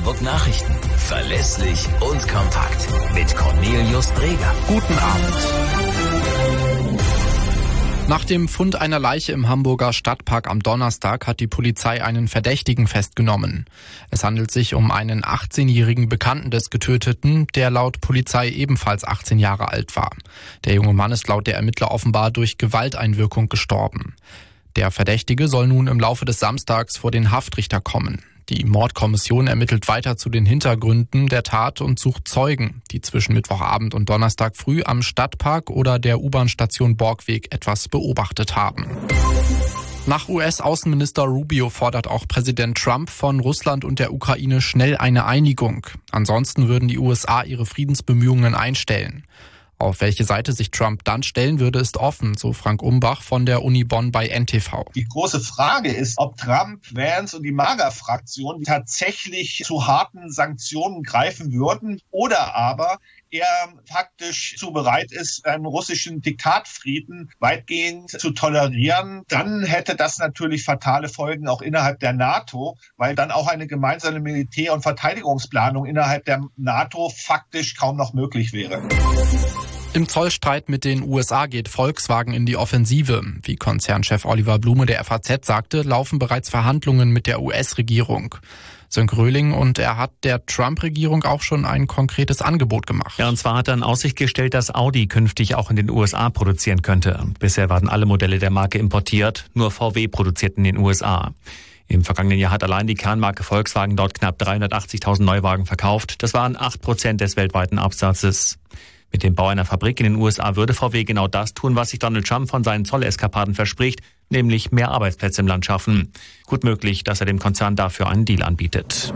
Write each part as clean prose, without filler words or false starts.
Hamburg Nachrichten. Verlässlich und kompakt. Mit Cornelius Breger. Guten Abend. Nach dem Fund einer Leiche im Hamburger Stadtpark am Donnerstag hat die Polizei einen Verdächtigen festgenommen. Es handelt sich um einen 18-jährigen Bekannten des Getöteten, der laut Polizei ebenfalls 18 Jahre alt war. Der junge Mann ist laut der Ermittler offenbar durch Gewalteinwirkung gestorben. Der Verdächtige soll nun im Laufe des Samstags vor den Haftrichter kommen. Die Mordkommission ermittelt weiter zu den Hintergründen der Tat und sucht Zeugen, die zwischen Mittwochabend und Donnerstag früh am Stadtpark oder der U-Bahn-Station Borgweg etwas beobachtet haben. Nach US-Außenminister Rubio fordert auch Präsident Trump von Russland und der Ukraine schnell eine Einigung. Ansonsten würden die USA ihre Friedensbemühungen einstellen. Auf welche Seite sich Trump dann stellen würde, ist offen, so Frank Umbach von der Uni Bonn bei NTV. Die große Frage ist, ob Trump, Vance und die MAGA-Fraktion tatsächlich zu harten Sanktionen greifen würden oder aber er faktisch zu bereit ist, einen russischen Diktatfrieden weitgehend zu tolerieren. Dann hätte das natürlich fatale Folgen auch innerhalb der NATO, weil dann auch eine gemeinsame Militär- und Verteidigungsplanung innerhalb der NATO faktisch kaum noch möglich wäre. Im Zollstreit mit den USA geht Volkswagen in die Offensive. Wie Konzernchef Oliver Blume der FAZ sagte, laufen bereits Verhandlungen mit der US-Regierung. Sönke Röhling, und er hat der Trump-Regierung auch schon ein konkretes Angebot gemacht. Ja, und zwar hat er in Aussicht gestellt, dass Audi künftig auch in den USA produzieren könnte. Bisher waren alle Modelle der Marke importiert, nur VW produziert in den USA. Im vergangenen Jahr hat allein die Kernmarke Volkswagen dort knapp 380.000 Neuwagen verkauft. Das waren 8% des weltweiten Absatzes. Mit dem Bau einer Fabrik in den USA würde VW genau das tun, was sich Donald Trump von seinen Zolleskapaden verspricht, nämlich mehr Arbeitsplätze im Land schaffen. Gut möglich, dass er dem Konzern dafür einen Deal anbietet.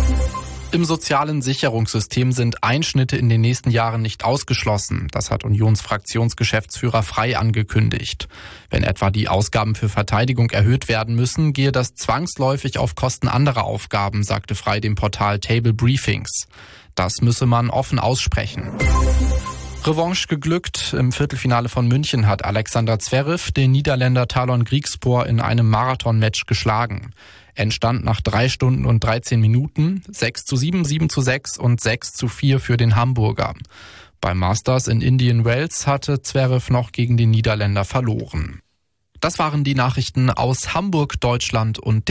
Im sozialen Sicherungssystem sind Einschnitte in den nächsten Jahren nicht ausgeschlossen. Das hat Unionsfraktionsgeschäftsführer Frey angekündigt. Wenn etwa die Ausgaben für Verteidigung erhöht werden müssen, gehe das zwangsläufig auf Kosten anderer Aufgaben, sagte Frey dem Portal Table Briefings. Das müsse man offen aussprechen. Revanche geglückt. Im Viertelfinale von München hat Alexander Zverev den Niederländer Talon Griekspoor in einem Marathonmatch geschlagen. Endstand nach 3 Stunden und 13 Minuten, 6:7, 7:6 und 6:4 für den Hamburger. Beim Masters in Indian Wells hatte Zverev noch gegen den Niederländer verloren. Das waren die Nachrichten aus Hamburg, Deutschland und